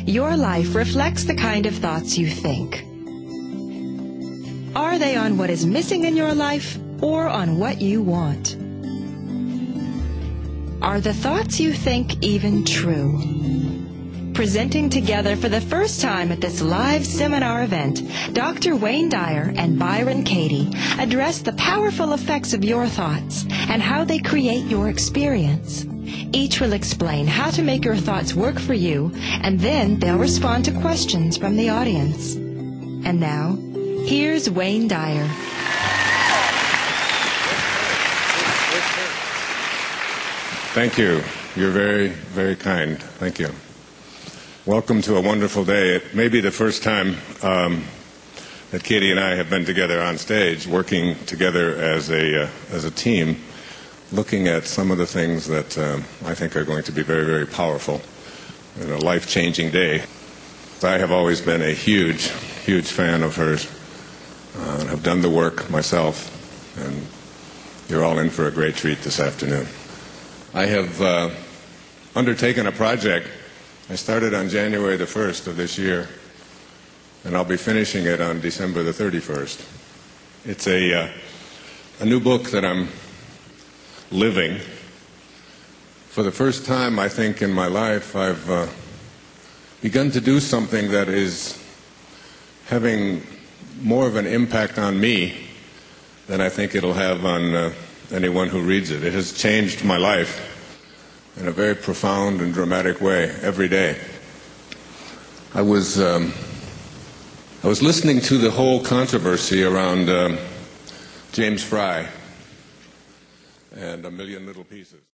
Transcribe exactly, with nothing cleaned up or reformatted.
Your life reflects the kind of thoughts you think. Are they on what is missing in your life or on what you want? Are the thoughts you think even true? Presenting together for the first time at this live seminar event, Doctor Wayne Dyer and Byron Katie address the powerful effects of your thoughts and how they create your experience. Each will explain how to make your thoughts work for you, and then they'll respond to questions from the audience. And now, here's Wayne Dyer. Thank you. You're very, very kind. Thank you. Welcome to a wonderful day. It may be the first time um, that Katie and I have been together on stage, working together as a uh, as a team, looking at some of the things that um, I think are going to be very, very powerful in a life-changing day. I have always been a huge, huge fan of hers. Uh, and have done the work myself, and you're all in for a great treat this afternoon. I have uh, undertaken a project. I started on January the first of this year, and I'll be finishing it on December the thirty-first. It's a, uh, a new book that I'm living. For the first time, I think, in my life, I've uh, begun to do something that is having more of an impact on me than I think it'll have on uh, anyone who reads it. It has changed my life in a very profound and dramatic way every day. I was um, I was listening to the whole controversy around um, James Frey and A Million Little Pieces.